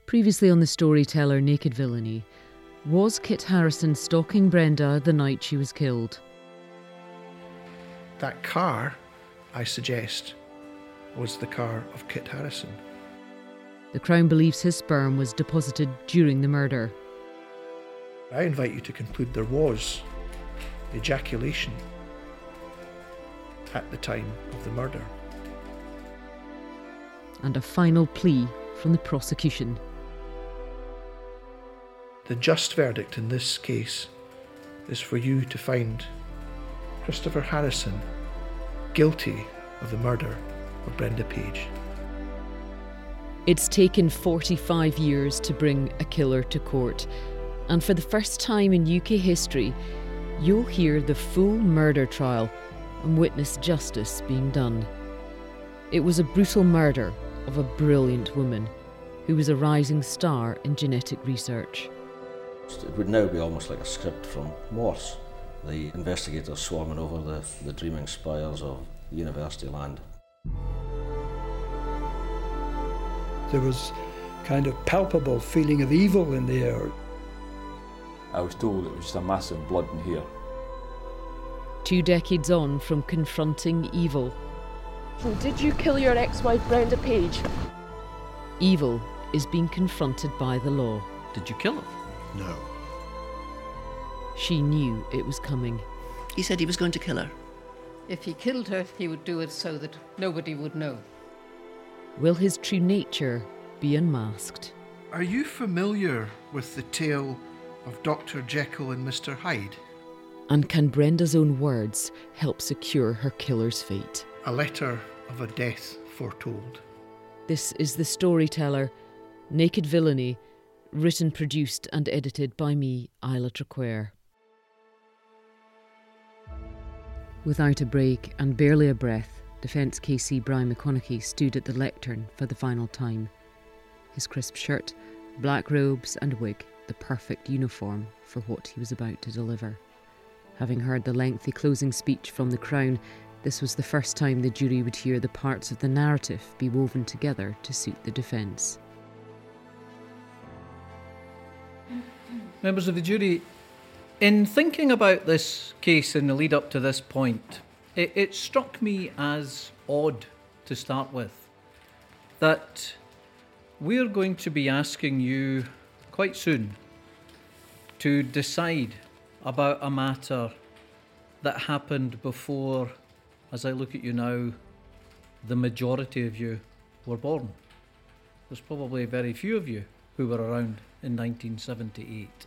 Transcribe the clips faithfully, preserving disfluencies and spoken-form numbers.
Previously on the Storyteller Naked Villainy, was Kit Harrison stalking Brenda the night she was killed? That car, I suggest, was the car of Kit Harrison. The Crown believes his sperm was deposited during the murder. I invite you to conclude there was ejaculation at the time of the murder. And a final plea from the prosecution. The just verdict in this case is for you to find Christopher Harrison guilty of the murder of Brenda Page. It's taken forty-five years to bring a killer to court, and for the first time in U K history, you'll hear the full murder trial and witness justice being done. It was a brutal murder of a brilliant woman who was a rising star in genetic research. It would now be almost like a script from Morse. The investigators swarming over the, the dreaming spires of university land. There was kind of palpable feeling of evil in the air. I was told it was just a massive blood in here. Two decades on from confronting evil. So did you kill your ex-wife Brenda Page? Evil is being confronted by the law. Did you kill her? No. She knew it was coming. He said he was going to kill her. If he killed her, he would do it so that nobody would know. Will his true nature be unmasked? Are you familiar with the tale of Doctor Jekyll and Mister Hyde? And can Brenda's own words help secure her killer's fate? A letter of a death foretold. This is The Storyteller, Naked Villainy, written, produced and edited by me, Isla Traquair. Without a break and barely a breath, Defence K C Brian McConaughey stood at the lectern for the final time. His crisp shirt, black robes and wig, the perfect uniform for what he was about to deliver. Having heard the lengthy closing speech from the Crown, this was the first time the jury would hear the parts of the narrative be woven together to suit the defence. Members of the jury, in thinking about this case in the lead up to this point, it, it struck me as odd to start with that we're going to be asking you quite soon to decide about a matter that happened before, as I look at you now, the majority of you were born. There's probably very few of you who were around in nineteen seventy-eight.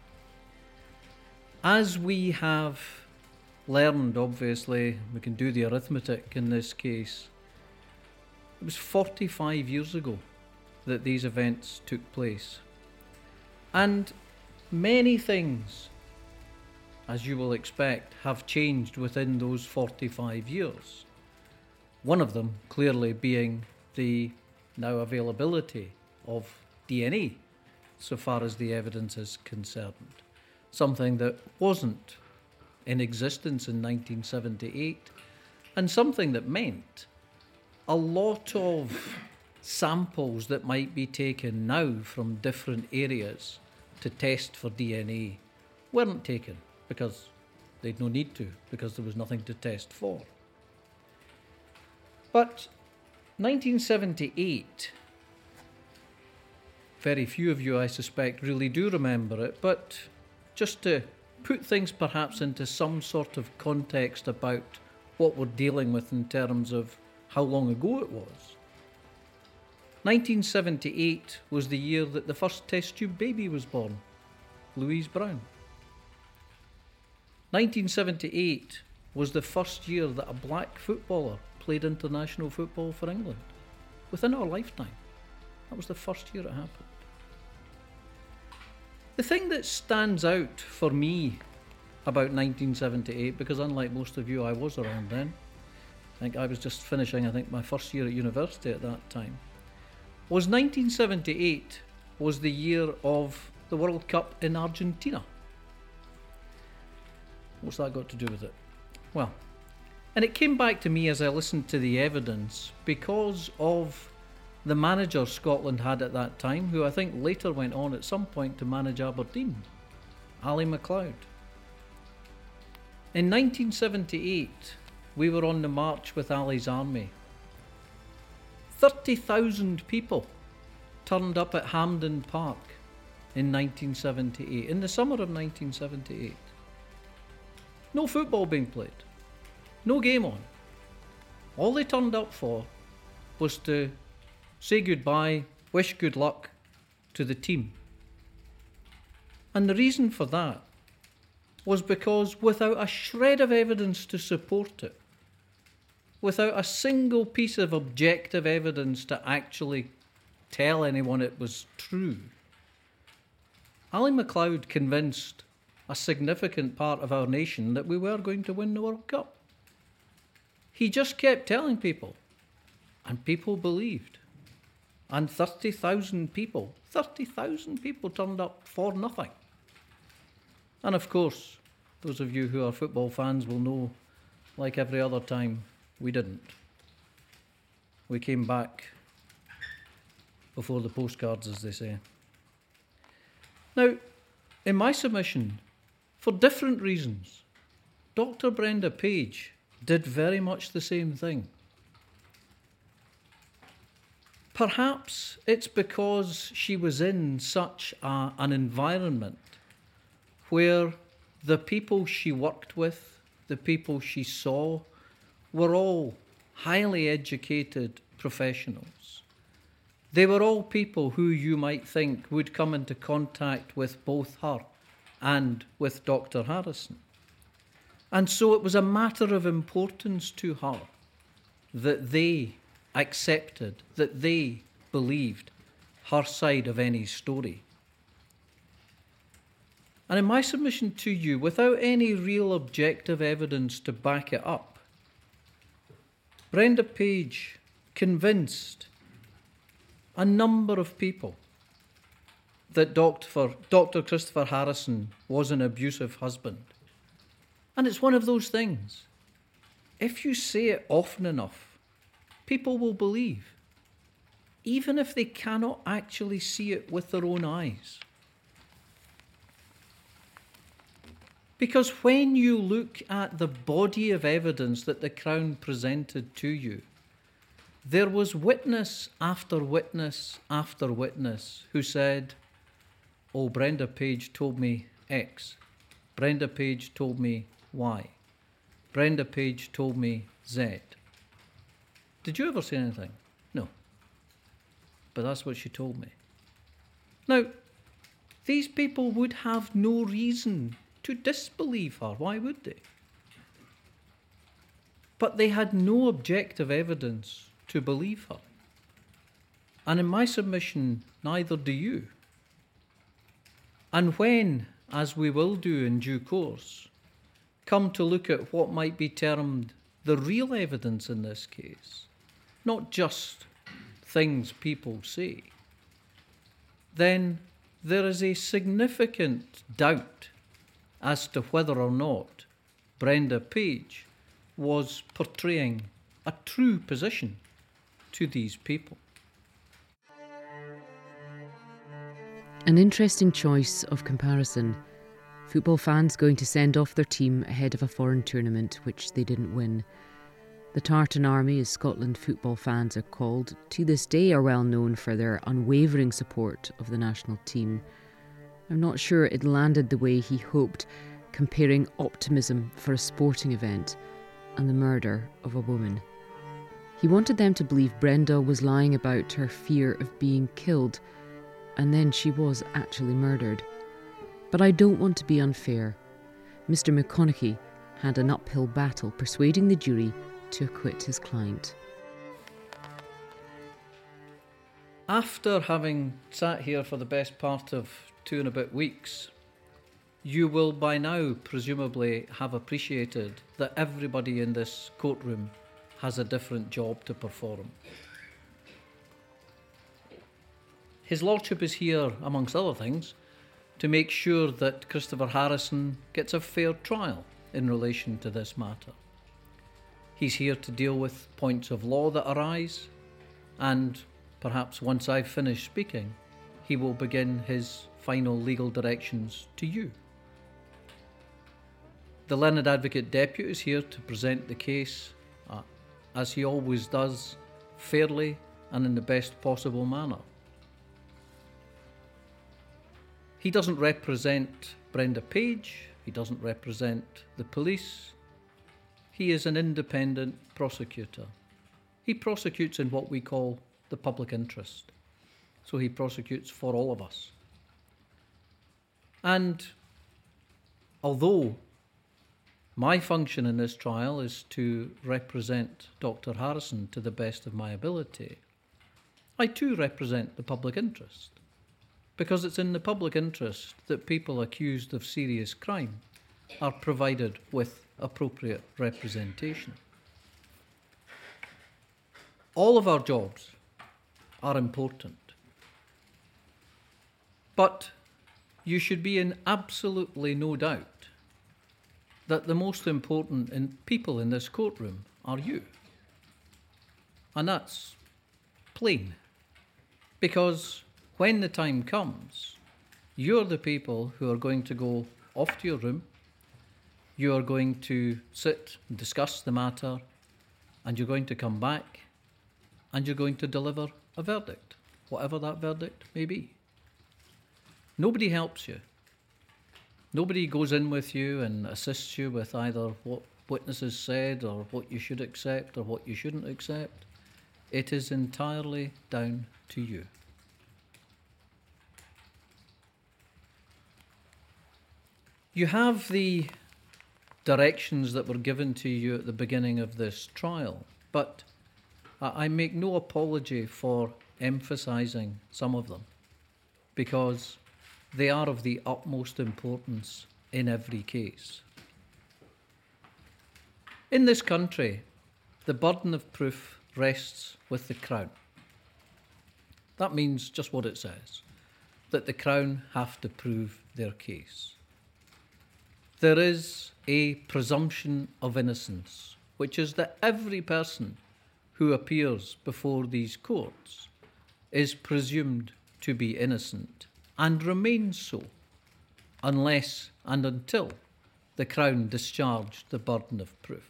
As we have learned, obviously, we can do the arithmetic in this case, it was forty-five years ago that these events took place. And many things, as you will expect, have changed within those forty-five years. One of them clearly being the now availability of D N A, so far as the evidence is concerned. Something that wasn't in existence in nineteen seventy-eight, and something that meant a lot of samples that might be taken now from different areas to test for D N A weren't taken because they'd no need to, because there was nothing to test for. But nineteen seventy-eight, very few of you, I suspect, really do remember it, but just to put things perhaps into some sort of context about what we're dealing with in terms of how long ago it was. nineteen seventy-eight was the year that the first test tube baby was born, Louise Brown. nineteen seventy-eight was the first year that a black footballer played international football for England. Within our lifetime, that was the first year it happened. The thing that stands out for me about nineteen seventy-eight, because unlike most of you, I was around then. I think I was just finishing, I think, my first year at university at that time. Was nineteen seventy-eight was the year of the World Cup in Argentina. What's that got to do with it? Well, and it came back to me as I listened to the evidence because of the manager Scotland had at that time, who I think later went on at some point to manage Aberdeen, Ally MacLeod. In nineteen seventy-eight, we were on the march with Ally's army. thirty thousand people turned up at Hampden Park in nineteen seventy-eight, in the summer of nineteen seventy-eight. No football being played, no game on. All they turned up for was to say goodbye, wish good luck to the team. And the reason for that was because without a shred of evidence to support it, without a single piece of objective evidence to actually tell anyone it was true, Ally MacLeod convinced a significant part of our nation that we were going to win the World Cup. He just kept telling people, and people believed. And thirty thousand people, thirty thousand people turned up for nothing. And of course, those of you who are football fans will know, like every other time, we didn't. We came back before the postcards, as they say. Now, in my submission, for different reasons, Doctor Brenda Page did very much the same thing. Perhaps it's because she was in such a, an environment where the people she worked with, the people she saw, were all highly educated professionals. They were all people who you might think would come into contact with both her and with Doctor Harrison. And so it was a matter of importance to her that they accepted, that they believed her side of any story. And in my submission to you, without any real objective evidence to back it up, Brenda Page convinced a number of people that Doctor Doctor Christopher Harrison was an abusive husband. And it's one of those things. If you say it often enough, people will believe, even if they cannot actually see it with their own eyes. Because when you look at the body of evidence that the Crown presented to you, there was witness after witness after witness who said, oh, Brenda Page told me X. Brenda Page told me Y. Brenda Page told me Z. Did you ever say anything? No. But that's what she told me. Now, these people would have no reason to disbelieve her. Why would they? But they had no objective evidence to believe her. And in my submission, neither do you. And when, as we will do in due course, come to look at what might be termed the real evidence in this case, not just things people say, then there is a significant doubt as to whether or not Brenda Page was portraying a true position to these people. An interesting choice of comparison. Football fans going to send off their team ahead of a foreign tournament which they didn't win. The Tartan Army, as Scotland football fans are called, to this day are well known for their unwavering support of the national team. I'm not sure it landed the way he hoped, comparing optimism for a sporting event and the murder of a woman. He wanted them to believe Brenda was lying about her fear of being killed, and then she was actually murdered. But I don't want to be unfair. Mister McConaughey had an uphill battle persuading the jury to acquit his client. After having sat here for the best part of two and a bit weeks, you will by now presumably have appreciated that everybody in this courtroom has a different job to perform. His Lordship is here, amongst other things, to make sure that Christopher Harrison gets a fair trial in relation to this matter. He's here to deal with points of law that arise, and perhaps once I've finished speaking, he will begin his final legal directions to you. The Learned Advocate Depute is here to present the case, uh, as he always does, fairly and in the best possible manner. He doesn't represent Brenda Page, he doesn't represent the police. He is an independent prosecutor. He prosecutes in what we call the public interest. So he prosecutes for all of us. And although my function in this trial is to represent Doctor Harrison to the best of my ability, I too represent the public interest, because it's in the public interest that people accused of serious crime are provided with appropriate representation. All of our jobs are important, but you should be in absolutely no doubt that the most important in people in this courtroom are you. And that's plain, because when the time comes, you're the people who are going to go off to your room, you are going to sit and discuss the matter, and you're going to come back, and you're going to deliver a verdict, whatever that verdict may be. Nobody helps you. Nobody goes in with you and assists you with either what witnesses said or what you should accept or what you shouldn't accept. It is entirely down to you. You have the directions that were given to you at the beginning of this trial, but I make no apology for emphasising some of them, because they are of the utmost importance in every case. In this country, the burden of proof rests with the Crown. That means just what it says, that the Crown have to prove their case. There is a presumption of innocence, which is that every person who appears before these courts is presumed to be innocent and remains so, unless and until the Crown discharged the burden of proof.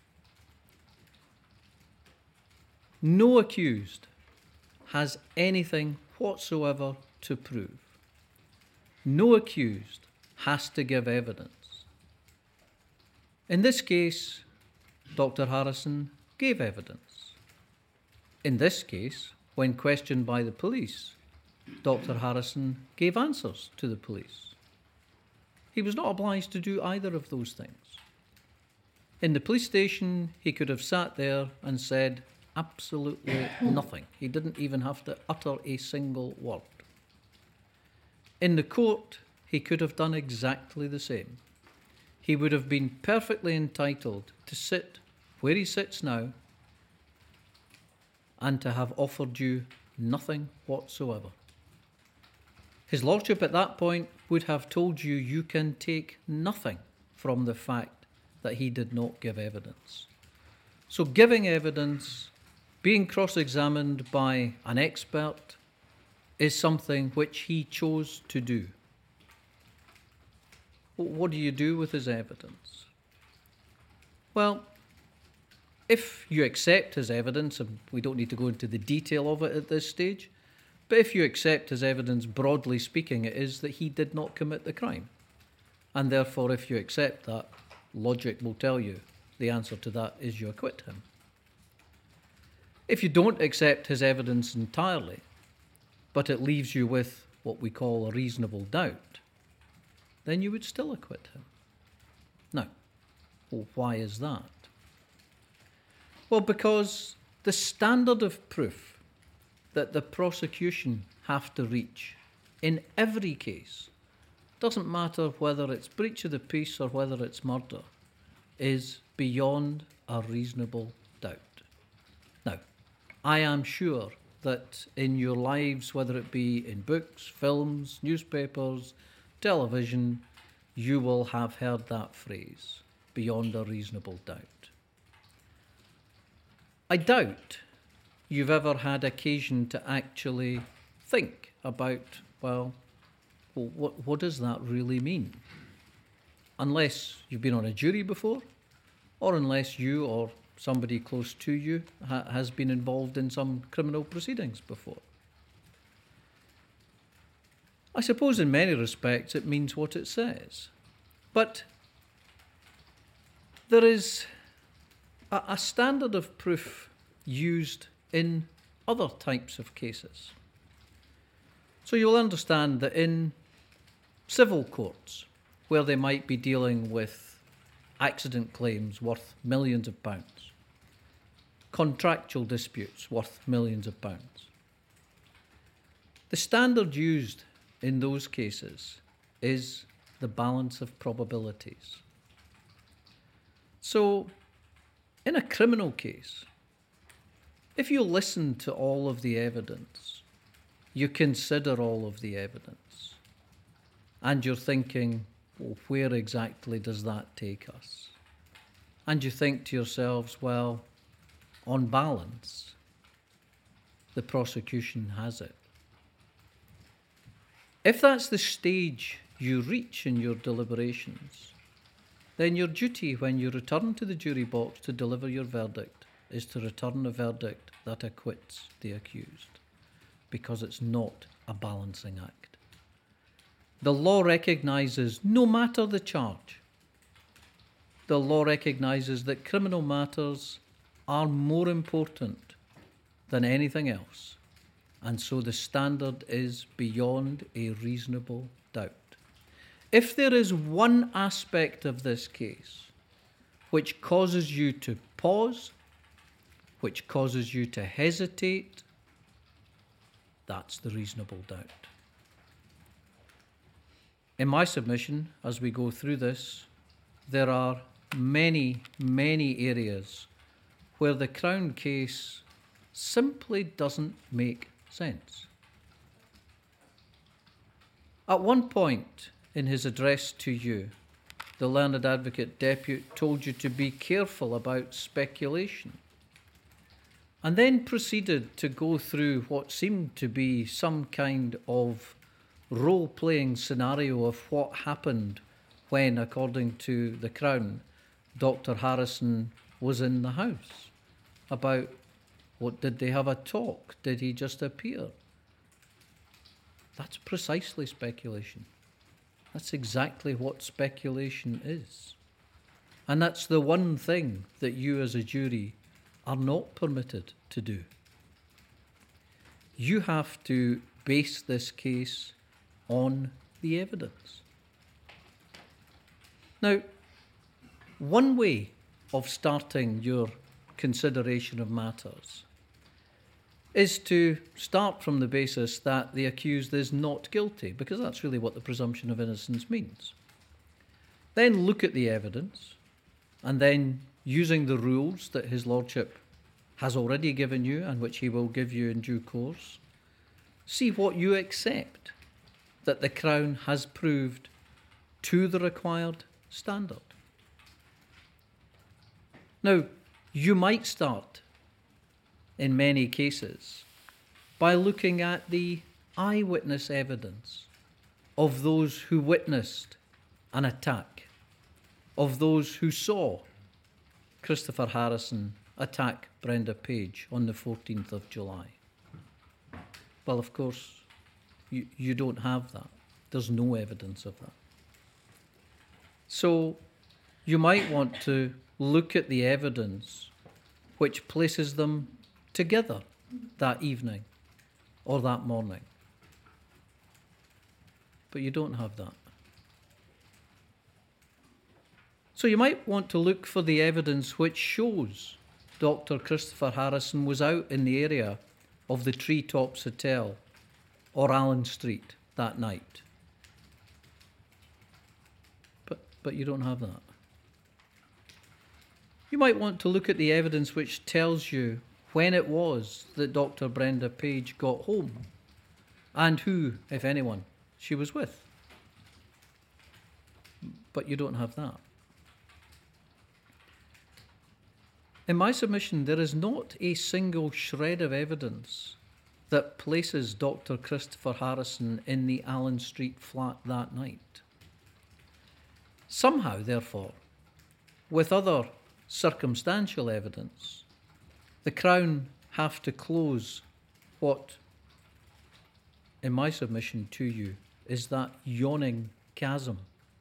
No accused has anything whatsoever to prove. No accused has to give evidence. In this case, Doctor Harrison gave evidence. In this case, when questioned by the police, Doctor Harrison gave answers to the police. He was not obliged to do either of those things. In the police station, he could have sat there and said absolutely nothing. He didn't even have to utter a single word. In the court, he could have done exactly the same. He would have been perfectly entitled to sit where he sits now and to have offered you nothing whatsoever. His Lordship at that point would have told you you can take nothing from the fact that he did not give evidence. So giving evidence, being cross-examined by an expert, is something which he chose to do. What do you do with his evidence? Well, if you accept his evidence, and we don't need to go into the detail of it at this stage, but if you accept his evidence, broadly speaking, it is that he did not commit the crime. And therefore, if you accept that, logic will tell you the answer to that is you acquit him. If you don't accept his evidence entirely, but it leaves you with what we call a reasonable doubt, then you would still acquit him. Now, well, why is that? Well, because the standard of proof that the prosecution have to reach in every case, doesn't matter whether it's breach of the peace or whether it's murder, is beyond a reasonable doubt. Now, I am sure that in your lives, whether it be in books, films, newspapers, television, you will have heard that phrase, beyond a reasonable doubt. I doubt you've ever had occasion to actually think about, well, well what, what does that really mean? Unless you've been on a jury before, or unless you or somebody close to you ha- has been involved in some criminal proceedings before. I suppose in many respects it means what it says. But there is a, a standard of proof used in other types of cases. So you'll understand that in civil courts, where they might be dealing with accident claims worth millions of pounds, contractual disputes worth millions of pounds, the standard used in those cases is the balance of probabilities. So, in a criminal case, if you listen to all of the evidence, you consider all of the evidence, and you're thinking, well, where exactly does that take us? And you think to yourselves, well, on balance, the prosecution has it. If that's the stage you reach in your deliberations, then your duty when you return to the jury box to deliver your verdict is to return a verdict that acquits the accused, because it's not a balancing act. The law recognises, no matter the charge, the law recognises that criminal matters are more important than anything else, and so the standard is beyond a reasonable doubt. If there is one aspect of this case which causes you to pause, which causes you to hesitate, that's the reasonable doubt. In my submission, as we go through this, there are many, many areas where the Crown case simply doesn't make sense. At one point in his address to you, the learned advocate depute told you to be careful about speculation, and then proceeded to go through what seemed to be some kind of role-playing scenario of what happened when, according to the Crown, Doctor Harrison was in the house. About what, did they have a talk? Did he just appear? That's precisely speculation. That's exactly what speculation is. And that's the one thing that you as a jury are not permitted to do. You have to base this case on the evidence. Now, one way of starting your consideration of matters is to start from the basis that the accused is not guilty, because that's really what the presumption of innocence means. Then look at the evidence, and then, using the rules that His Lordship has already given you and which he will give you in due course, see what you accept that the Crown has proved to the required standard. Now, you might start, in many cases, by looking at the eyewitness evidence of those who witnessed an attack, of those who saw Christopher Harrison attack Brenda Page on the fourteenth of July. Well, of course, you, you don't have that. There's no evidence of that. So you might want to look at the evidence which places them together that evening or that morning. But you don't have that. So you might want to look for the evidence which shows Doctor Christopher Harrison was out in the area of the Treetops Hotel or Allen Street that night. But, but you don't have that. You might want to look at the evidence which tells you when it was that Doctor Brenda Page got home and who, if anyone, she was with. But you don't have that. In my submission, there is not a single shred of evidence that places Doctor Christopher Harrison in the Allen Street flat that night. Somehow, therefore, with other circumstantial evidence, the Crown have to close what, in my submission to you, is that yawning chasm.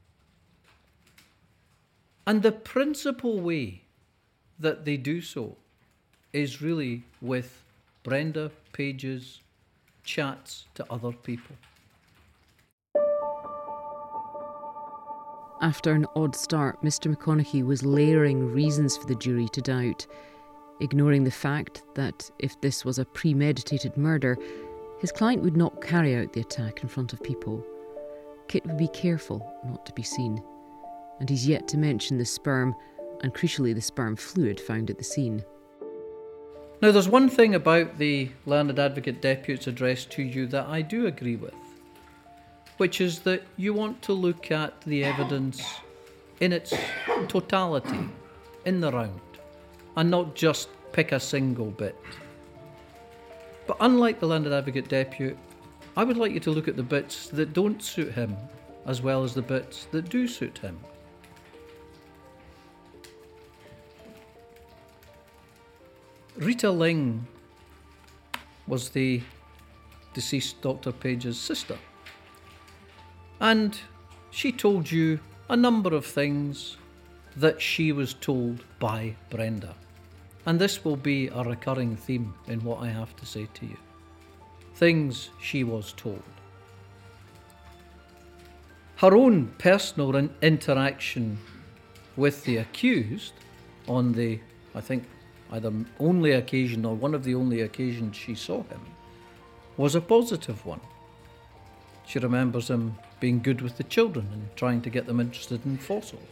And the principal way that they do so is really with Brenda Page's chats to other people. After an odd start, Mister McConaughey was layering reasons for the jury to doubt, ignoring the fact that if this was a premeditated murder, his client would not carry out the attack in front of people. Kit would be careful not to be seen. And he's yet to mention the sperm, and crucially the sperm fluid found at the scene. Now, there's one thing about the Learned Advocate Depute's address to you that I do agree with, which is that you want to look at the evidence in its totality, in the round, and not just pick a single bit. But unlike the Learned Advocate Depute, I would like you to look at the bits that don't suit him as well as the bits that do suit him. Rita Ling was the deceased Doctor Page's sister, and she told you a number of things that she was told by Brenda, and this will be a recurring theme in what I have to say to you. Things she was told. Her own personal in- interaction with the accused on the, I think, either only occasion or one of the only occasions she saw him, was a positive one. She remembers him being good with the children and trying to get them interested in fossils.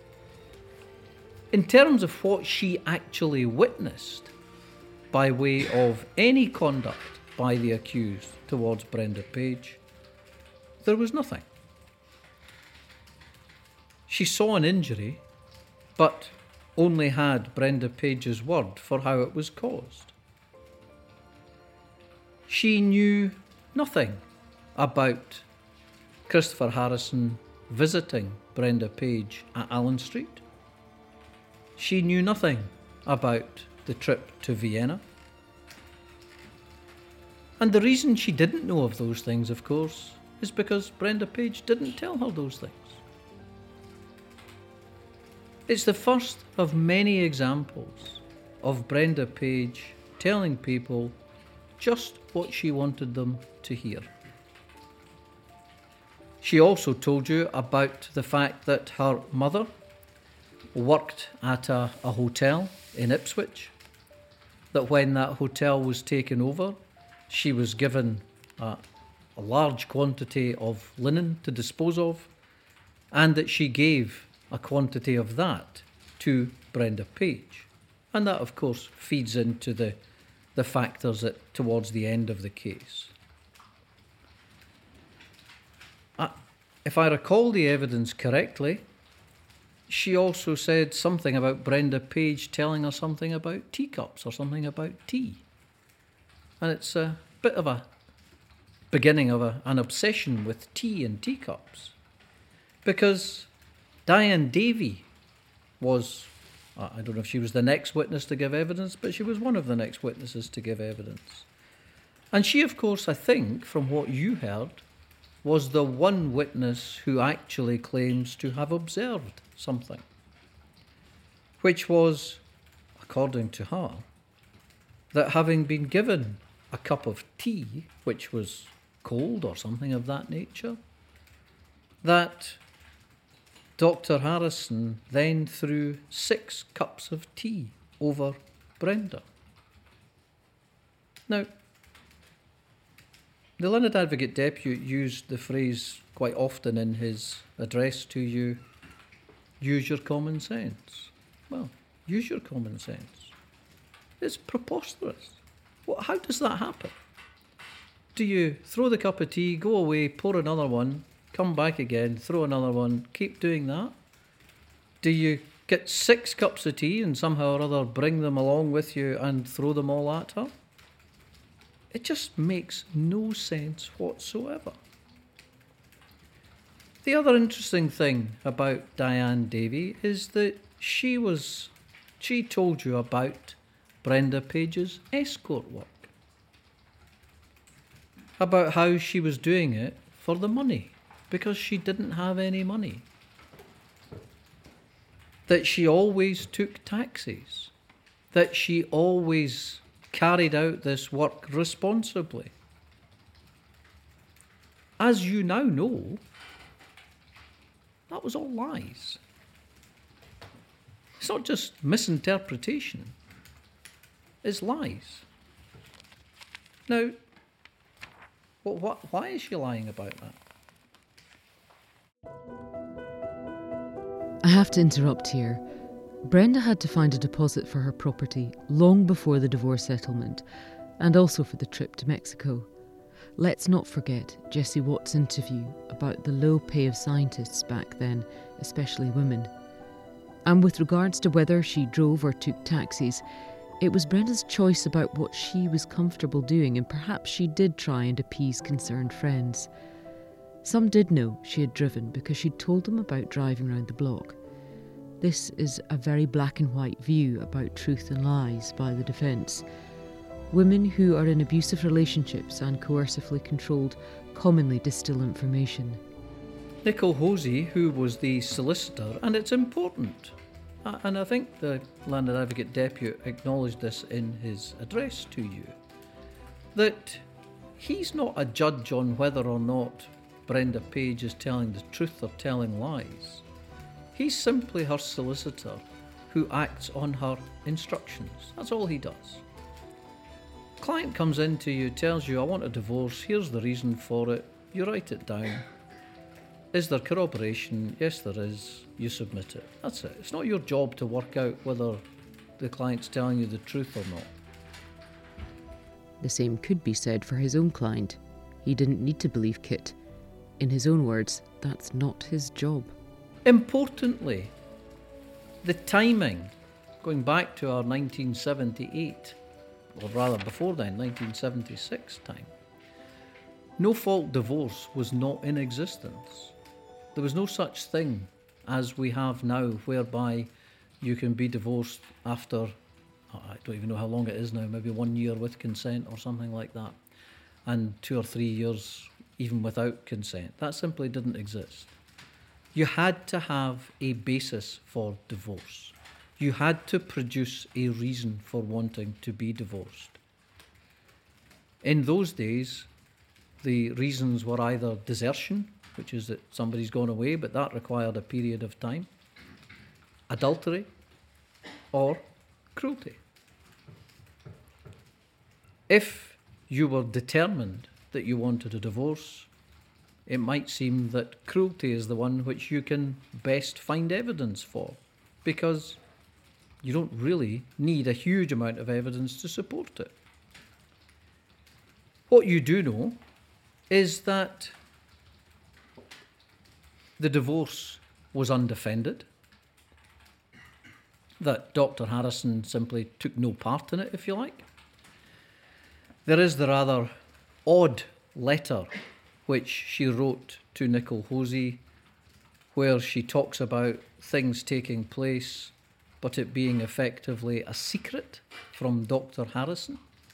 In terms of what she actually witnessed by way of any conduct by the accused towards Brenda Page, there was nothing. She saw an injury, but only had Brenda Page's word for how it was caused. She knew nothing about Christopher Harrison visiting Brenda Page at Allen Street. She knew nothing about the trip to Vienna. And the reason she didn't know of those things, of course, is because Brenda Page didn't tell her those things. It's the first of many examples of Brenda Page telling people just what she wanted them to hear. She also told you about the fact that her mother worked at a, a hotel in Ipswich, that when that hotel was taken over, she was given a, a large quantity of linen to dispose of, and that she gave a quantity of that to Brenda Page. And that, of course, feeds into the, the factors that towards the end of the case. Uh, if I recall the evidence correctly, she also said something about Brenda Page telling her something about teacups or something about tea. And it's a bit of a beginning of a, an obsession with tea and teacups. Because Diane Davy was, I don't know if she was the next witness to give evidence, but she was one of the next witnesses to give evidence. And she, of course, I think, from what you heard, was the one witness who actually claims to have observed something, which was, according to her, that having been given a cup of tea, which was cold or something of that nature, that Doctor Harrison then threw six cups of tea over Brenda. Now, the Learned Advocate Depute used the phrase quite often in his address to you, use your common sense. Well, use your common sense. It's preposterous. Well, how does that happen? Do you throw the cup of tea, go away, pour another one, come back again, throw another one, keep doing that? Do you get six cups of tea and somehow or other bring them along with you and throw them all at her? It just makes no sense whatsoever. The other interesting thing about Diane Davey is that she was, she told you about Brenda Page's escort work, about how she was doing it for the money because she didn't have any money, that she always took taxis, that she always carried out this work responsibly. As you now know, that was all lies. It's not just misinterpretation, it's lies. Now, what, what, why is she lying about that? I have to interrupt here. Brenda had to find a deposit for her property long before the divorce settlement, and also for the trip to Mexico. Let's not forget Jessie Watt's interview about the low pay of scientists back then, especially women. And with regards to whether she drove or took taxis, it was Brenda's choice about what she was comfortable doing, and perhaps she did try and appease concerned friends. Some did know she had driven because she'd told them about driving around the block. This is a very black and white view about truth and lies by the defence. Women who are in abusive relationships and coercively controlled commonly distill information. Nicol Hosey, who was the solicitor, and it's important, and I think the Landed Advocate Depute acknowledged this in his address to you, that he's not a judge on whether or not Brenda Page is telling the truth or telling lies. He's simply her solicitor who acts on her instructions. That's all he does. Client comes in to you, tells you, I want a divorce, here's the reason for it, you write it down. Is there corroboration? Yes, there is. You submit it. That's it. It's not your job to work out whether the client's telling you the truth or not. The same could be said for his own client. He didn't need to believe Kit. In his own words, that's not his job. Importantly, the timing, going back to our nineteen seventy-eight, or rather before then, nineteen seventy-six time, no-fault divorce was not in existence. There was no such thing as we have now, whereby you can be divorced after, I don't even know how long it is now, maybe one year with consent or something like that, and two or three years even without consent. That simply didn't exist. You had to have a basis for divorce. You had to produce a reason for wanting to be divorced. In those days, the reasons were either desertion, which is that somebody's gone away, but that required a period of time, adultery, or cruelty. If you were determined that you wanted a divorce, it might seem that cruelty is the one which you can best find evidence for, because you don't really need a huge amount of evidence to support it. What you do know is that the divorce was undefended, that Doctor Harrison simply took no part in it, if you like. There is the rather odd letter which she wrote to Nicol Hosey, where she talks about things taking place, but it being effectively a secret from Doctor Harrison.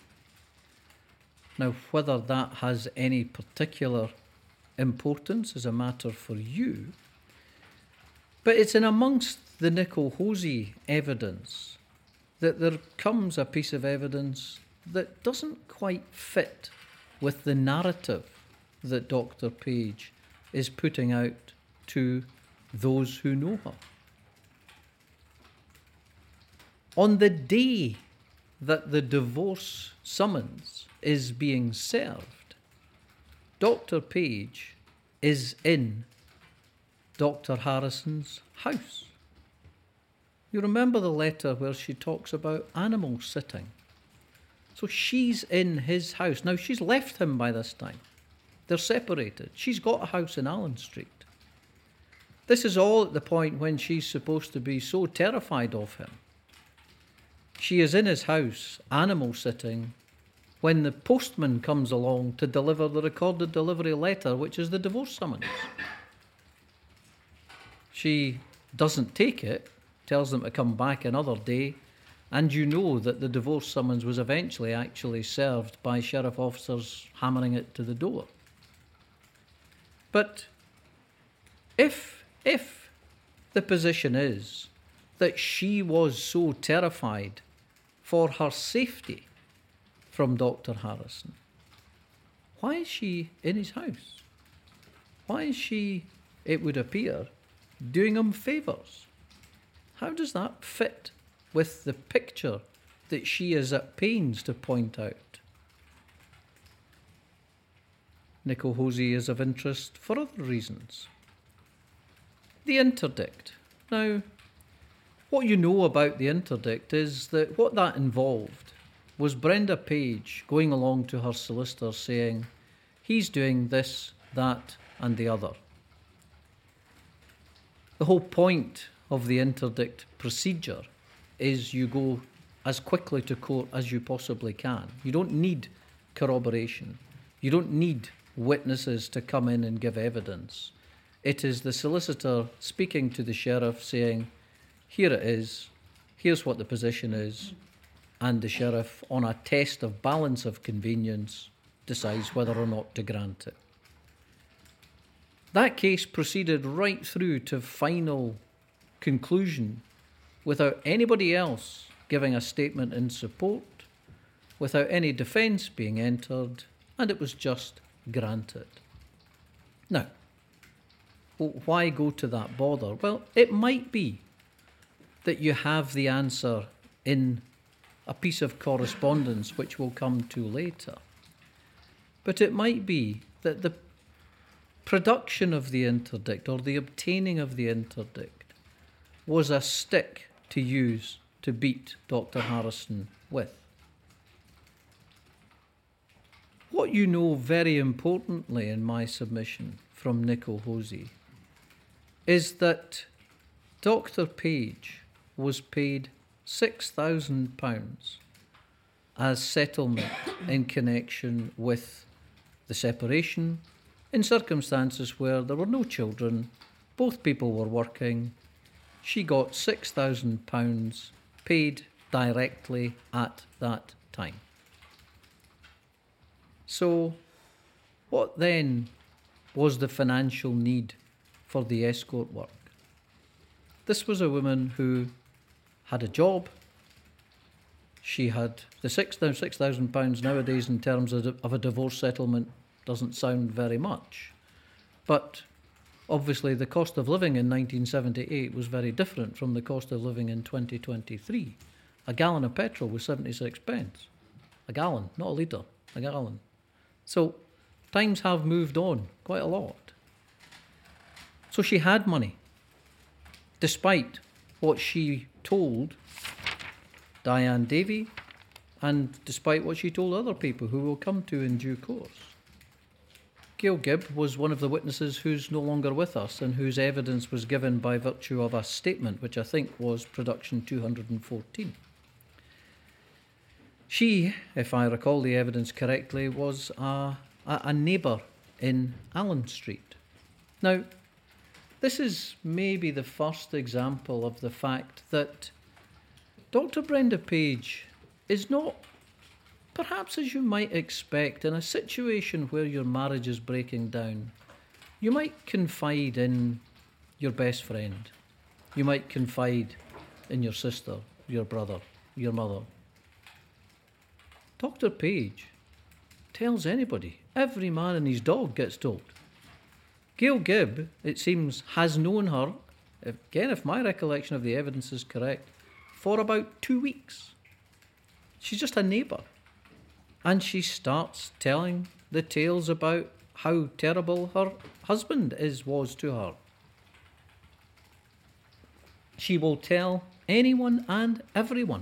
Now, whether that has any particular importance is a matter for you, but it's in amongst the Nicol Hosey evidence that there comes a piece of evidence that doesn't quite fit with the narrative that Doctor Page is putting out to those who know her. On the day that the divorce summons is being served, Doctor Page is in Doctor Harrison's house. You remember the letter where she talks about animal sitting. So she's in his house. Now, she's left him by this time. They're separated. She's got a house in Allen Street. This is all at the point when she's supposed to be so terrified of him. She is in his house, animal sitting, when the postman comes along to deliver the recorded delivery letter, which is the divorce summons. She doesn't take it, tells them to come back another day, and you know that the divorce summons was eventually actually served by sheriff officers hammering it to the door. But if, if the position is that she was so terrified for her safety from Doctor Harrison, why is she in his house? Why is she, it would appear, doing him favours? How does that fit with the picture that she is at pains to point out? Nico Hosey is of interest for other reasons. The interdict. Now, what you know about the interdict is that what that involved was Brenda Page going along to her solicitor saying, he's doing this, that, and the other. The whole point of the interdict procedure is you go as quickly to court as you possibly can. You don't need corroboration. You don't need witnesses to come in and give evidence. It is the solicitor speaking to the sheriff saying, here it is, here's what the position is, and the sheriff, on a test of balance of convenience, decides whether or not to grant it. That case proceeded right through to final conclusion without anybody else giving a statement in support, without any defence being entered, and it was just granted. Now, why go to that bother? Well, it might be that you have the answer in a piece of correspondence which we'll come to later. But it might be that the production of the interdict or the obtaining of the interdict was a stick to use to beat Doctor Harrison with. What you know very importantly in my submission from Nico Hosey is that Doctor Page was paid six thousand pounds as settlement in connection with the separation in circumstances where there were no children, both people were working. She got six thousand pounds paid directly at that time. So what then was the financial need for the escort work? This was a woman who had a job. She had the six thousand pounds nowadays in terms of, of a divorce settlement doesn't sound very much. But obviously the cost of living in nineteen seventy-eight was very different from the cost of living in twenty twenty-three. A gallon of petrol was seventy-six pence. A gallon, not a litre, a gallon. So times have moved on quite a lot. So she had money, despite what she told Diane Davey and despite what she told other people who we'll come to in due course. Gail Gibb was one of the witnesses who's no longer with us and whose evidence was given by virtue of a statement, which I think was production two hundred fourteen. She, if I recall the evidence correctly, was a, a, a neighbour in Allen Street. Now, this is maybe the first example of the fact that Doctor Brenda Page is not, perhaps as you might expect, in a situation where your marriage is breaking down. You might confide in your best friend. You might confide in your sister, your brother, your mother. Doctor Page tells anybody. Every man and his dog gets told. Gail Gibb, it seems, has known her, again, if my recollection of the evidence is correct, for about two weeks. She's just a neighbour. And she starts telling the tales about how terrible her husband is was to her. She will tell anyone and everyone.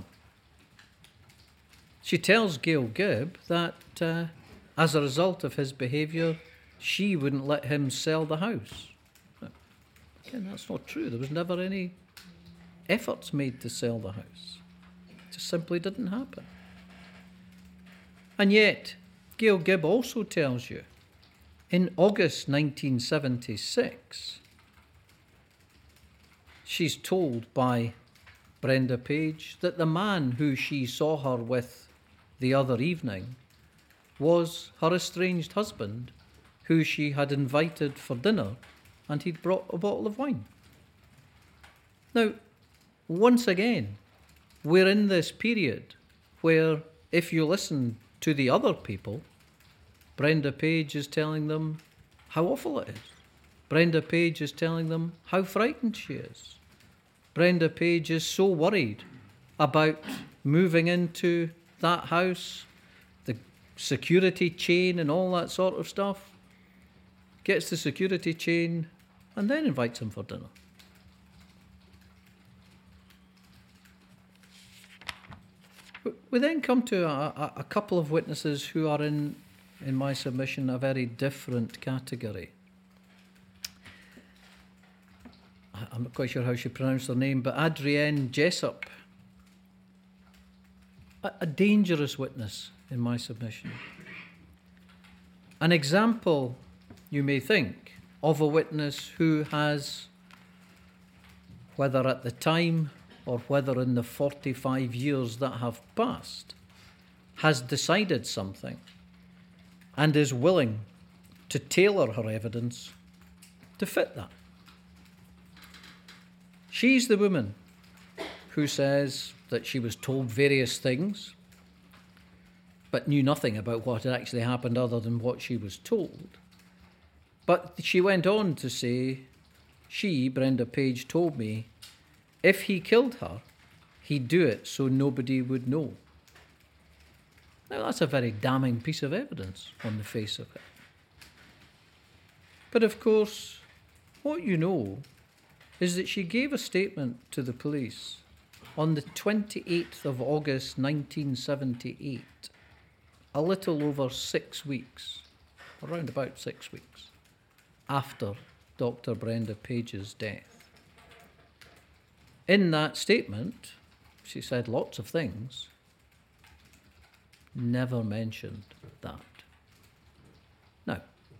She tells Gail Gibb that uh, as a result of his behaviour, she wouldn't let him sell the house. Again, that's not true. There was never any efforts made to sell the house. It just simply didn't happen. And yet, Gail Gibb also tells you, in August nineteen seventy-six, she's told by Brenda Page that the man who she saw her with the other evening was her estranged husband, who she had invited for dinner, and he'd brought a bottle of wine. Now, once again, we're in this period where, if you listen to the other people, Brenda Page is telling them how awful it is. Brenda Page is telling them how frightened she is. Brenda Page is so worried about moving into that house, the security chain and all that sort of stuff. Gets the security chain and then invites him for dinner. We then come to a, a couple of witnesses who are in, in my submission, a very different category. I'm not quite sure how she pronounced her name, but Adrienne Jessup, a, a dangerous witness in my submission. An example, you may think, of a witness who has, whether at the time or whether in the forty-five years that have passed, has decided something and is willing to tailor her evidence to fit that. She's the woman who says that she was told various things but knew nothing about what had actually happened other than what she was told. But she went on to say, she, Brenda Page, told me if he killed her, he'd do it so nobody would know. Now, that's a very damning piece of evidence on the face of it. But of course, what you know is that she gave a statement to the police on the twenty-eighth of August nineteen seventy-eight, a little over six weeks, around about six weeks, after Doctor Brenda Page's death. In that statement, she said lots of things, never mentioned that. Now,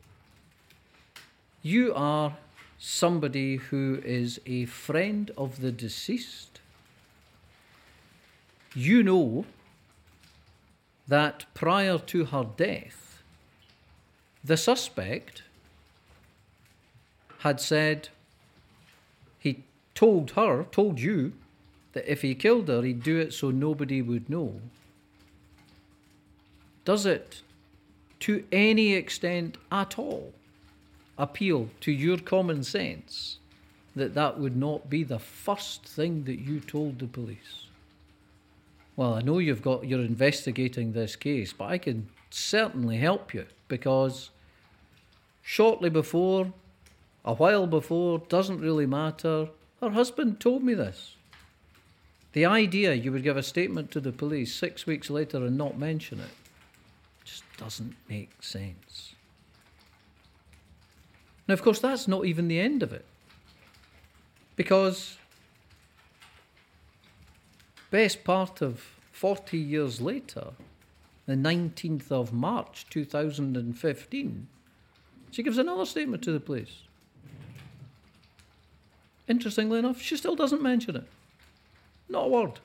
you are somebody who is a friend of the deceased. You know that prior to her death, the suspect had said, he told her, told you, that if he killed her, he'd do it so nobody would know. Does it, to any extent at all, appeal to your common sense that that would not be the first thing that you told the police? Well, I know you've got, you're investigating this case, but I can certainly help you, because shortly before, a while before, doesn't really matter, her husband told me this. The idea you would give a statement to the police six weeks later and not mention it just doesn't make sense. Now, of course, that's not even the end of it, because best part of forty years later, the nineteenth of March two thousand fifteen, she gives another statement to the police. Interestingly enough, she still doesn't mention it. Not a word.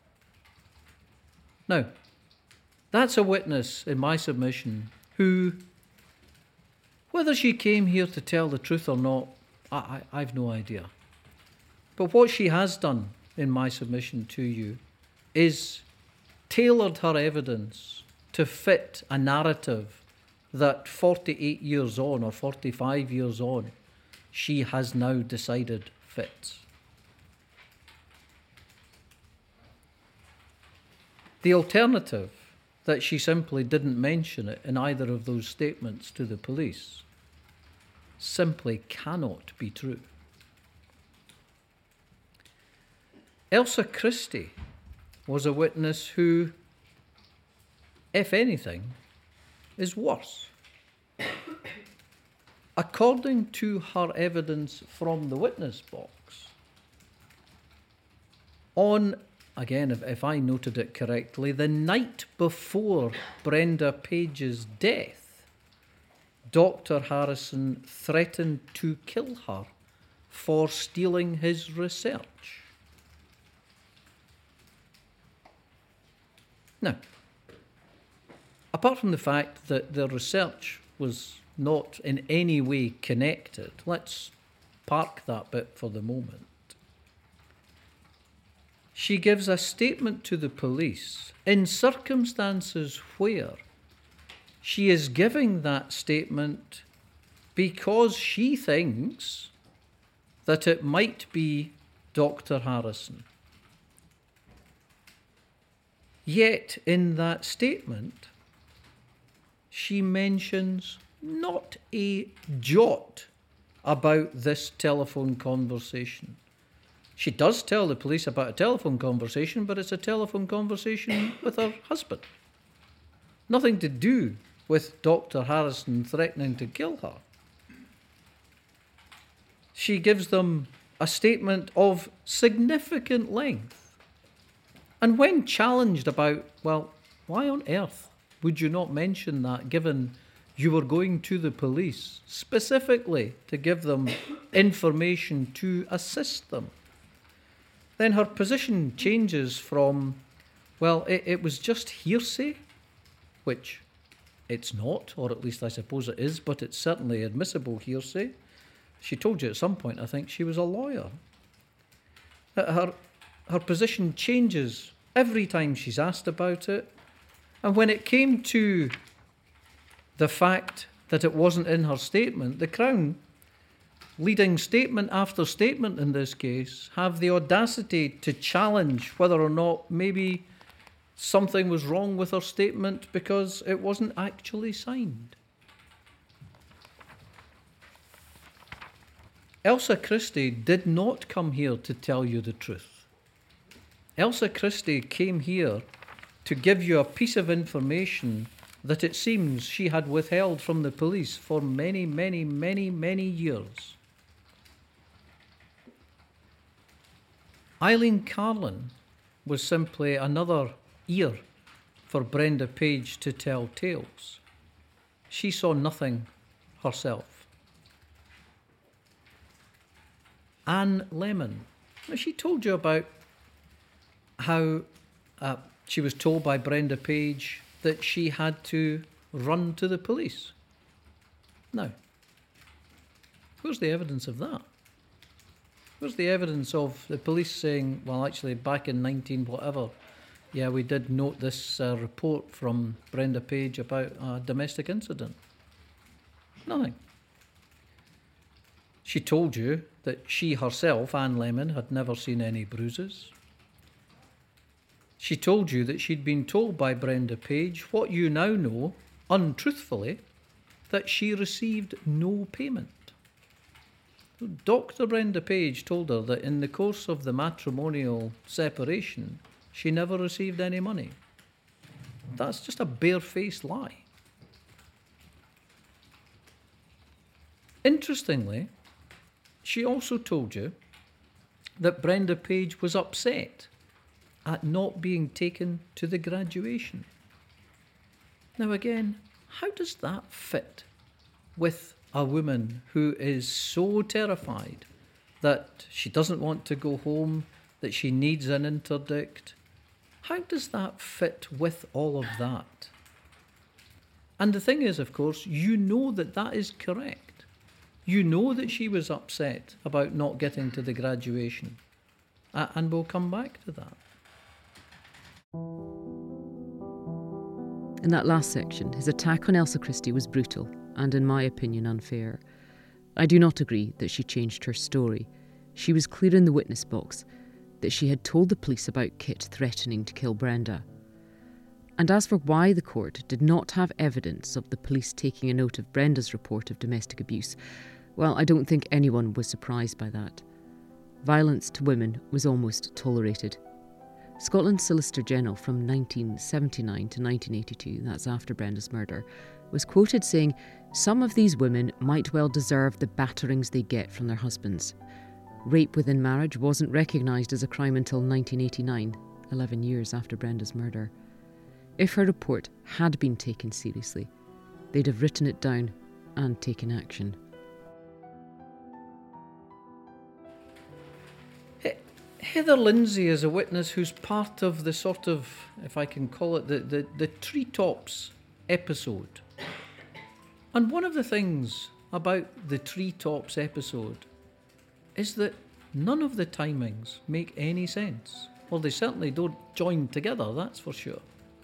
Now, that's a witness in my submission who, whether she came here to tell the truth or not, I, I, I've no idea. But what she has done in my submission to you is tailored her evidence to fit a narrative that forty-eight years on or forty-five years on, she has now decided fits. The alternative, that she simply didn't mention it in either of those statements to the police, simply cannot be true. Elsa Christie was a witness who, if anything, is worse. according to her evidence from the witness box, on, again, if, if I noted it correctly, the night before Brenda Page's death, Doctor Harrison threatened to kill her for stealing his research. Now, apart from the fact that the research was not in any way connected, let's park that bit for the moment. She gives a statement to the police in circumstances where she is giving that statement because she thinks that it might be Doctor Harrison. Yet in that statement, she mentions not a jot about this telephone conversation. She does tell the police about a telephone conversation, but it's a telephone conversation with her husband. Nothing to do with Doctor Harrison threatening to kill her. She gives them a statement of significant length. And when challenged about, well, why on earth would you not mention that, given you were going to the police specifically to give them information to assist them, then her position changes from, well, it, it was just hearsay, which it's not, or at least I suppose it is, but it's certainly admissible hearsay. She told you at some point, I think, she was a lawyer. Her, her position changes every time she's asked about it. And when it came to the fact that it wasn't in her statement, the Crown, leading statement after statement in this case, have the audacity to challenge whether or not maybe something was wrong with her statement because it wasn't actually signed. Elsa Christie did not come here to tell you the truth. Elsa Christie came here to give you a piece of information that it seems she had withheld from the police for many, many, many, many years. Eileen Carlin was simply another ear for Brenda Page to tell tales. She saw nothing herself. Anne Lemon, she told you about how uh, she was told by Brenda Page that she had to run to the police. Now, where's the evidence of that? Where's the evidence of the police saying, well, actually, back in nineteen whatever, yeah, we did note this uh, report from Brenda Page about a domestic incident? Nothing. She told you that she herself, Anne Lemon, had never seen any bruises. She told you that she'd been told by Brenda Page what you now know, untruthfully, that she received no payment. Doctor Brenda Page told her that in the course of the matrimonial separation, she never received any money. That's just a barefaced lie. Interestingly, she also told you that Brenda Page was upset at not being taken to the graduation. Now again, how does that fit with a woman who is so terrified that she doesn't want to go home, that she needs an interdict? How does that fit with all of that? And the thing is, of course, you know that that is correct. You know that she was upset about not getting to the graduation. Uh, and we'll come back to that. In that last section, his attack on Elsa Christie was brutal and, in my opinion, unfair. I do not agree that she changed her story. She was clear in the witness box that she had told the police about Kit threatening to kill Brenda. And as for why the court did not have evidence of the police taking a note of Brenda's report of domestic abuse, well, I don't think anyone was surprised by that. Violence to women was almost tolerated. Scotland's Solicitor General from nineteen seventy-nine to nineteen eighty-two, that's after Brenda's murder, was quoted saying some of these women might well deserve the batterings they get from their husbands. Rape within marriage wasn't recognised as a crime until nineteen eighty-nine, eleven years after Brenda's murder. If her report had been taken seriously, they'd have written it down and taken action. Heather Lindsay is a witness who's part of the sort of, if I can call it, the, the, the Treetops episode. And one of the things about the Treetops episode is that none of the timings make any sense. Well, they certainly don't join together, that's for sure.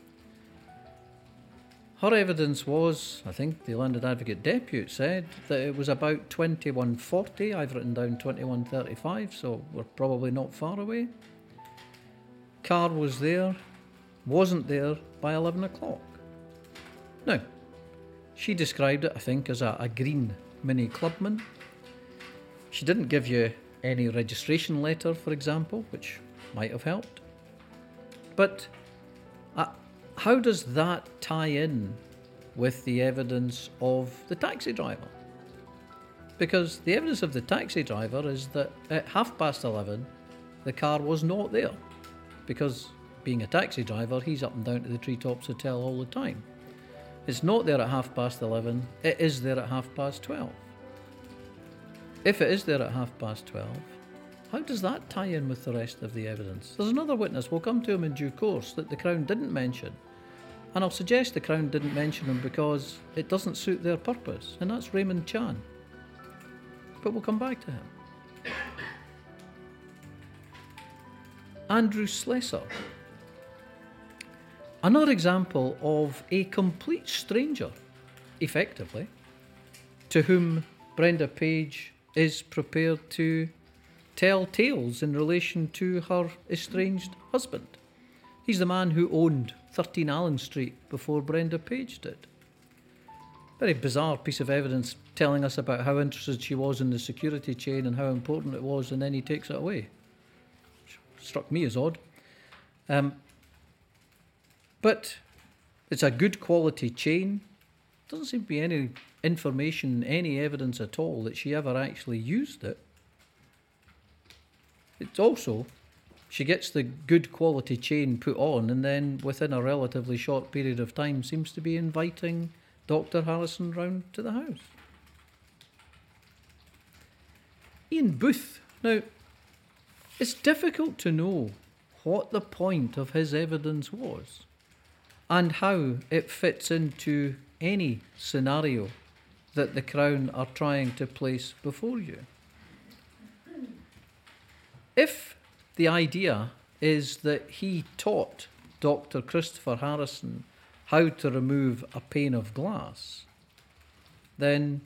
Her evidence was, I think the Landed Advocate Depute said, that it was about twenty-one forty. I've written down twenty-one thirty-five, so we're probably not far away. Car was there, wasn't there by eleven o'clock. Now, she described it, I think, as a, a green Mini Clubman. She didn't give you any registration letter, for example, which might have helped. But uh, how does that tie in with the evidence of the taxi driver? Because the evidence of the taxi driver is that at half past eleven, the car was not there. Because being a taxi driver, he's up and down to the Treetops Hotel all the time. It's not there at half past eleven, it is there at half past twelve. If it is there at half past twelve, how does that tie in with the rest of the evidence? There's another witness, we'll come to him in due course, that the Crown didn't mention. And I'll suggest the Crown didn't mention him because it doesn't suit their purpose, and that's Raymond Chan. But we'll come back to him. Andrew Slessor. Another example of a complete stranger, effectively, to whom Brenda Page is prepared to tell tales in relation to her estranged husband. He's the man who owned thirteen Allen Street before Brenda Page did. Very bizarre piece of evidence telling us about how interested she was in the security chain and how important it was, and then he takes it away. Which struck me as odd. Um, but it's a good quality chain. Doesn't seem to be any information, any evidence at all that she ever actually used it. It's also, she gets the good quality chain put on and then within a relatively short period of time seems to be inviting Doctor Harrison round to the house. Ian Booth. Now, it's difficult to know what the point of his evidence was and how it fits into any scenario that the Crown are trying to place before you. If the idea is that he taught Doctor Christopher Harrison how to remove a pane of glass, then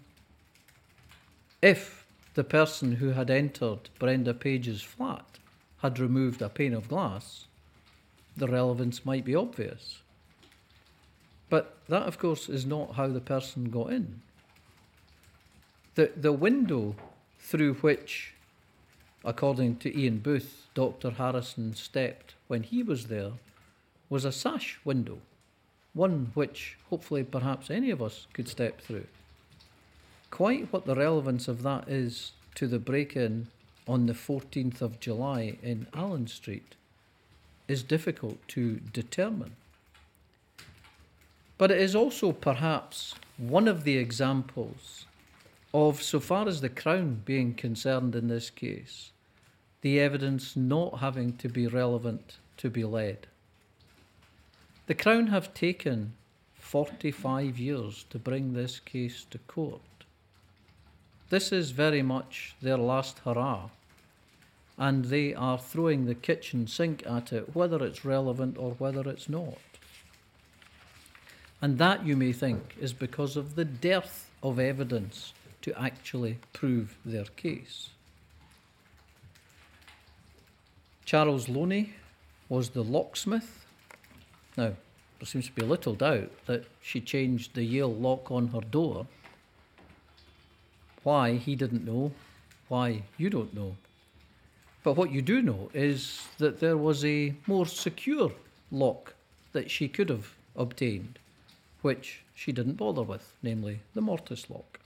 if the person who had entered Brenda Page's flat had removed a pane of glass, the relevance might be obvious. But that, of course, is not how the person got in. The, the window through which, according to Ian Booth, Doctor Harrison stepped when he was there was a sash window, one which hopefully perhaps any of us could step through. Quite what the relevance of that is to the break-in on the fourteenth of July in Allen Street is difficult to determine. But it is also perhaps one of the examples of, so far as the Crown being concerned in this case, the evidence not having to be relevant to be led. The Crown have taken forty-five years to bring this case to court. This is very much their last hurrah, and they are throwing the kitchen sink at it, whether it's relevant or whether it's not. And that, you may think, is because of the dearth of evidence to actually prove their case. Charles Loney was the locksmith. Now, there seems to be little doubt that she changed the Yale lock on her door. Why, he didn't know. Why, you don't know. But what you do know is that there was a more secure lock that she could have obtained which she didn't bother with, namely the mortice lock.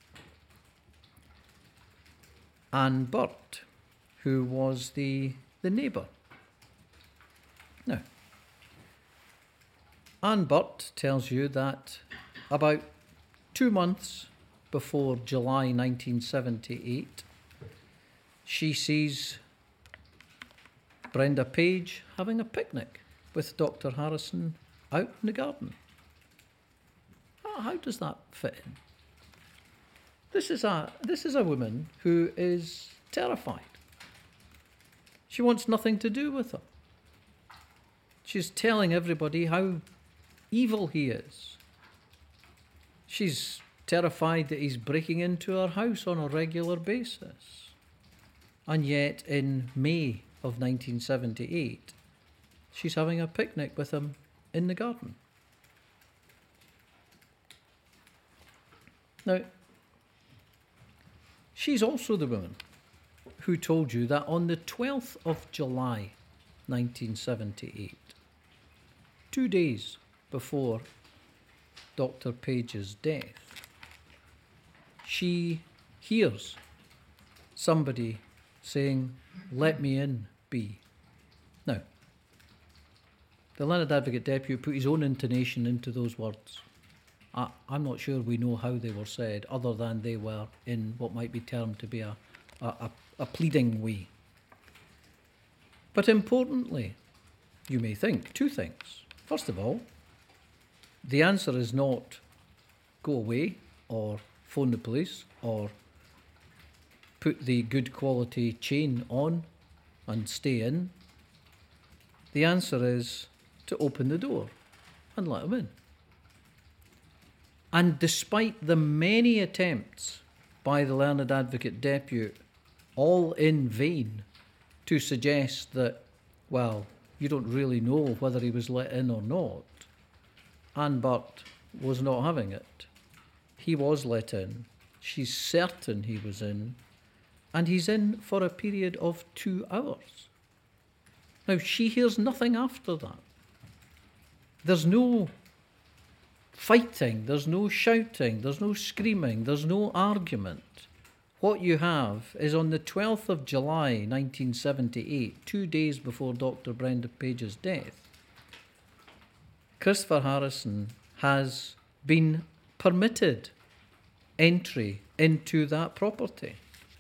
Anne Burt, who was the, the neighbour. Now, Anne Burt tells you that about two months before July nineteen seventy-eight, she sees Brenda Page having a picnic with Doctor Harrison out in the garden. How, how does that fit in? This is a this is a woman who is terrified. She wants nothing to do with her. She's telling everybody how evil he is. She's terrified that he's breaking into her house on a regular basis. And yet in May of nineteen seventy-eight, she's having a picnic with him in the garden. Now, she's also the woman who told you that on the twelfth of July nineteen seventy-eight, two days before Doctor Page's death, she hears somebody saying, "Let me in, B." Now, the Leonard Advocate Deputy put his own intonation into those words. I, I'm not sure we know how they were said, other than they were in what might be termed to be a, a, a, a pleading way. But importantly, you may think two things. First of all, the answer is not go away or phone the police or put the good quality chain on and stay in. The answer is to open the door and let him in. And despite the many attempts by the Learned Advocate Depute, all in vain, to suggest that, well, you don't really know whether he was let in or not, Anne Burt was not having it. He was let in. She's certain he was in. And he's in for a period of two hours. Now, she hears nothing after that. There's no fighting, there's no shouting, there's no screaming, there's no argument. What you have is on the twelfth of July nineteen seventy-eight, two days before Doctor Brenda Page's death, Christopher Harrison has been permitted entry into that property.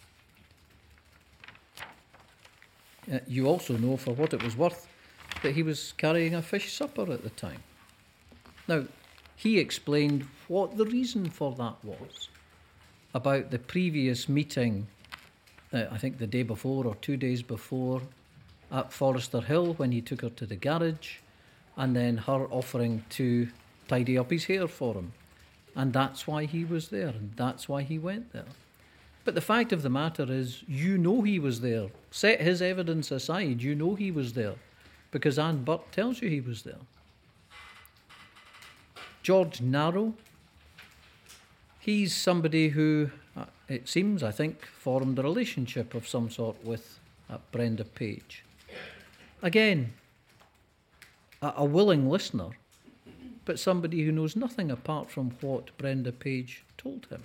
Uh, you also know, for what it was worth, that he was carrying a fish supper at the time. Now, he explained what the reason for that was about the previous meeting, uh, I think the day before or two days before, at Forrester Hill when he took her to the garage, and then her offering to tidy up his hair for him. And that's why he was there, and that's why he went there. But the fact of the matter is, you know he was there. Set his evidence aside, you know he was there, because Anne Burt tells you he was there. George Narrow, he's somebody who, uh, it seems, I think, formed a relationship of some sort with uh, Brenda Page. Again, a, a willing listener, but somebody who knows nothing apart from what Brenda Page told him.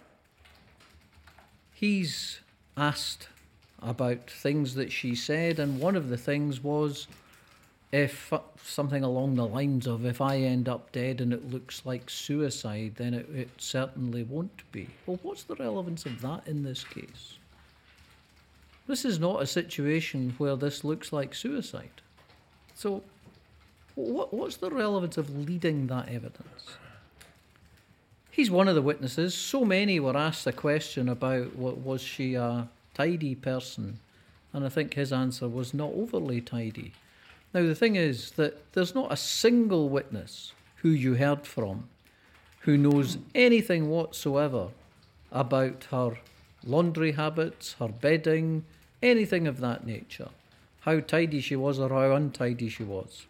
He's asked about things that she said, and one of the things was, if uh, something along the lines of, if I end up dead and it looks like suicide, then it, it certainly won't be. Well, what's the relevance of that in this case? This is not a situation where this looks like suicide. So what, what's the relevance of leading that evidence? He's one of the witnesses. So many were asked a question about, what, was she a tidy person? And I think his answer was not overly tidy. Now, the thing is that there's not a single witness who you heard from who knows anything whatsoever about her laundry habits, her bedding, anything of that nature, how tidy she was or how untidy she was.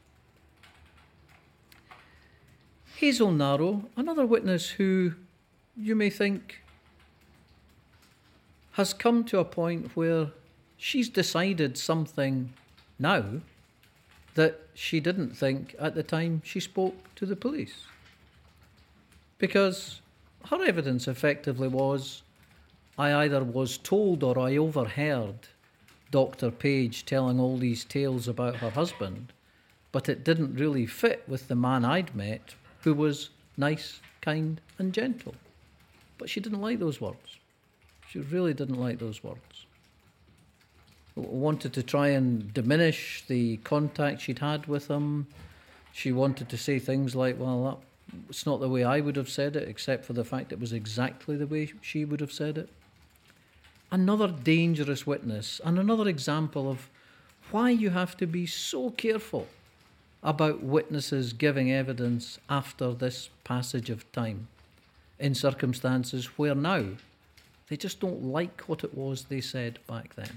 Hazel Narrow, another witness who you may think has come to a point where she's decided something now that she didn't think at the time she spoke to the police. Because her evidence effectively was, I either was told or I overheard Doctor Page telling all these tales about her husband, but it didn't really fit with the man I'd met, who was nice, kind and gentle. But she didn't like those words. She really didn't like those words. Wanted to try and diminish the contact she'd had with him. She wanted to say things like, well, that, it's not the way I would have said it, except for the fact it was exactly the way she would have said it. Another dangerous witness, and another example of why you have to be so careful about witnesses giving evidence after this passage of time, in circumstances where now they just don't like what it was they said back then.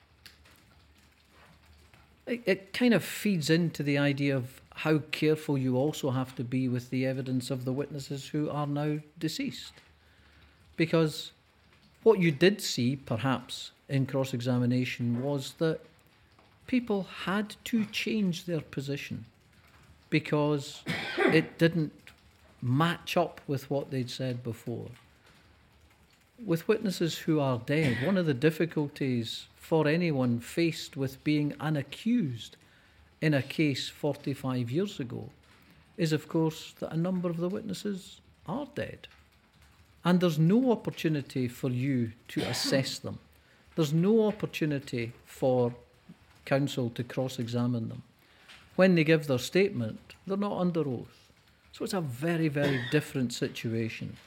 It, it kind of feeds into the idea of how careful you also have to be with the evidence of the witnesses who are now deceased. Because what you did see, perhaps, in cross-examination was that people had to change their position because it didn't match up with what they'd said before. With witnesses who are dead, one of the difficulties for anyone faced with being unaccused in a case forty-five years ago is, of course, that a number of the witnesses are dead. And there's no opportunity for you to assess them. There's no opportunity for counsel to cross-examine them. When they give their statement, they're not under oath. So it's a very, very different situation.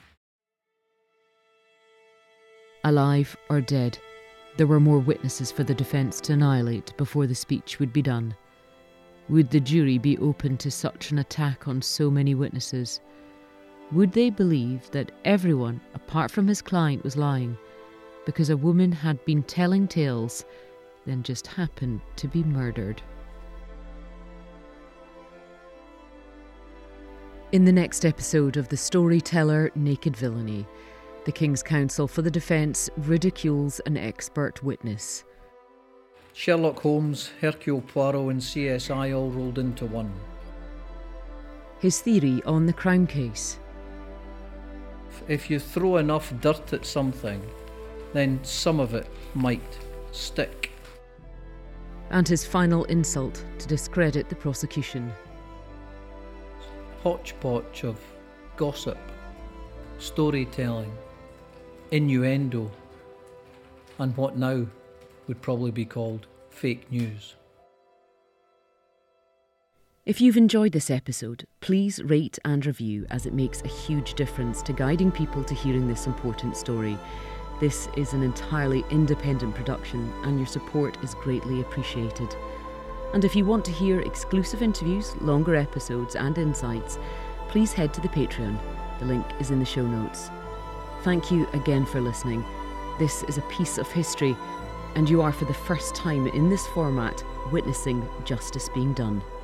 Alive or dead, there were more witnesses for the defence to annihilate before the speech would be done. Would the jury be open to such an attack on so many witnesses? Would they believe that everyone, apart from his client, was lying because a woman had been telling tales, then just happened to be murdered? In the next episode of The Storyteller Naked Villainy, the King's Counsel for the defence ridicules an expert witness. Sherlock Holmes, Hercule Poirot and C S I all rolled into one. His theory on the Crown case. If you throw enough dirt at something, then some of it might stick. And his final insult to discredit the prosecution. Hodgepodge of gossip, storytelling, innuendo, and what now would probably be called fake news. If you've enjoyed this episode, please rate and review, as it makes a huge difference to guiding people to hearing this important story. This is an entirely independent production and your support is greatly appreciated. And if you want to hear exclusive interviews, longer episodes and insights, please head to the Patreon. The link is in the show notes. Thank you again for listening. This is a piece of history, and you are for the first time in this format witnessing justice being done.